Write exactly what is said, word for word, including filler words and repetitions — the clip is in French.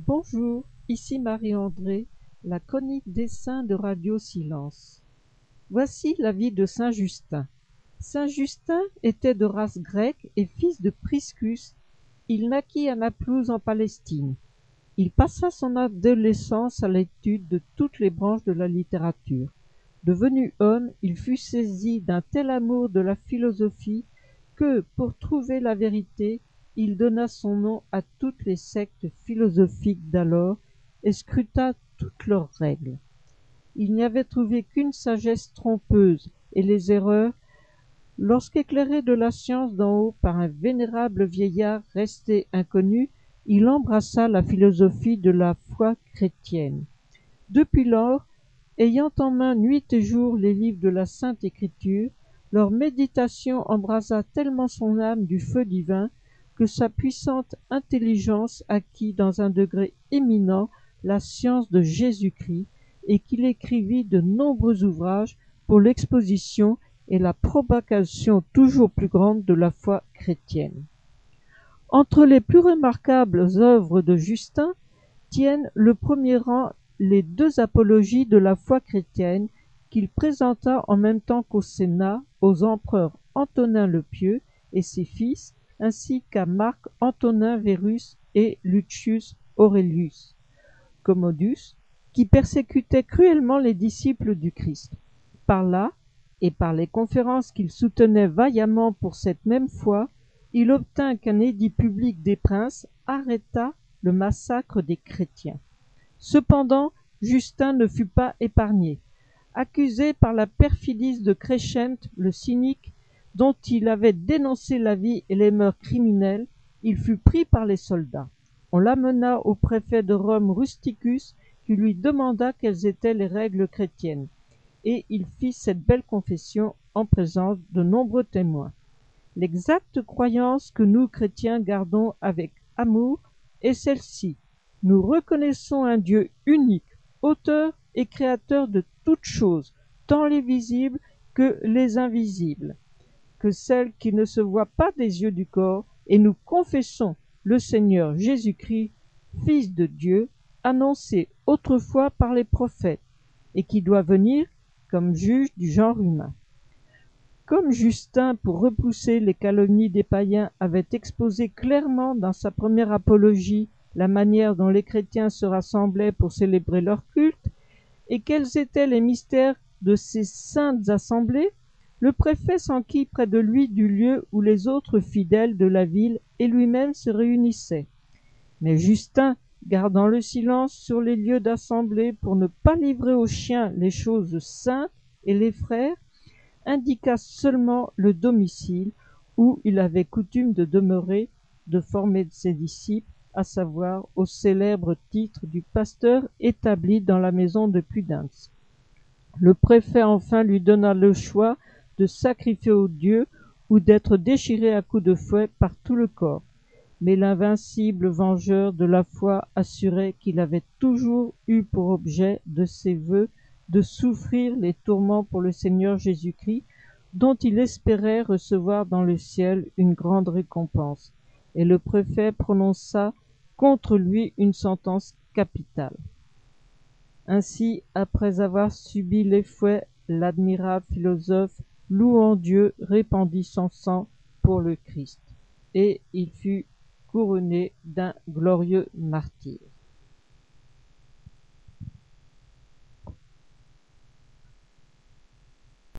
Bonjour, ici Marie-André, la chronique des saints de Radio Silence. Voici la vie de saint Justin. Saint Justin était de race grecque et fils de Priscus. Il naquit à Naplouse en Palestine. Il passa son adolescence à l'étude de toutes les branches de la littérature. Devenu homme, il fut saisi d'un tel amour de la philosophie que, pour trouver la vérité, il donna son nom à toutes les sectes philosophiques d'alors et scruta toutes leurs règles. Il n'y avait trouvé qu'une sagesse trompeuse, et les erreurs, lorsqu'éclairé de la science d'en haut par un vénérable vieillard resté inconnu, il embrassa la philosophie de la foi chrétienne. Depuis lors, ayant en main nuit et jour les livres de la Sainte Écriture, leur méditation embrasa tellement son âme du feu divin que sa puissante intelligence acquit dans un degré éminent la science de Jésus-Christ et qu'il écrivit de nombreux ouvrages pour l'exposition et la propagation toujours plus grande de la foi chrétienne. Entre les plus remarquables œuvres de Justin tiennent le premier rang les deux apologies de la foi chrétienne qu'il présenta en même temps qu'au Sénat aux empereurs Antonin le Pieux et ses fils, ainsi qu'à Marc Antonin Verus et Lucius Aurelius Commodus, qui persécutaient cruellement les disciples du Christ. Par là, et par les conférences qu'il soutenait vaillamment pour cette même foi, il obtint qu'un édit public des princes arrêtât le massacre des chrétiens. Cependant, Justin ne fut pas épargné. Accusé par la perfidie de Crescente, le cynique, dont il avait dénoncé la vie et les mœurs criminelles, il fut pris par les soldats. On l'amena au préfet de Rome Rusticus, qui lui demanda quelles étaient les règles chrétiennes, et il fit cette belle confession en présence de nombreux témoins. L'exacte croyance que nous, chrétiens, gardons avec amour est celle-ci. Nous reconnaissons un Dieu unique, auteur et créateur de toutes choses, tant les visibles que les invisibles, que celles qui ne se voient pas des yeux du corps, et nous confessons le Seigneur Jésus-Christ, Fils de Dieu, annoncé autrefois par les prophètes, et qui doit venir comme juge du genre humain. Comme Justin, pour repousser les calomnies des païens, avait exposé clairement dans sa première apologie la manière dont les chrétiens se rassemblaient pour célébrer leur culte, et quels étaient les mystères de ces saintes assemblées, le préfet s'enquit près de lui du lieu où les autres fidèles de la ville et lui-même se réunissaient. Mais Justin, gardant le silence sur les lieux d'assemblée pour ne pas livrer aux chiens les choses saintes et les frères, indiqua seulement le domicile où il avait coutume de demeurer, de former ses disciples, à savoir au célèbre titre du pasteur établi dans la maison de Pudens. Le préfet enfin lui donna le choix de sacrifier au Dieu ou d'être déchiré à coups de fouet par tout le corps. Mais l'invincible vengeur de la foi assurait qu'il avait toujours eu pour objet de ses vœux de souffrir les tourments pour le Seigneur Jésus-Christ, dont il espérait recevoir dans le ciel une grande récompense. Et le préfet prononça contre lui une sentence capitale. Ainsi, après avoir subi les fouets, l'admirable philosophe, louant Dieu, répandit son sang pour le Christ, et il fut couronné d'un glorieux martyre.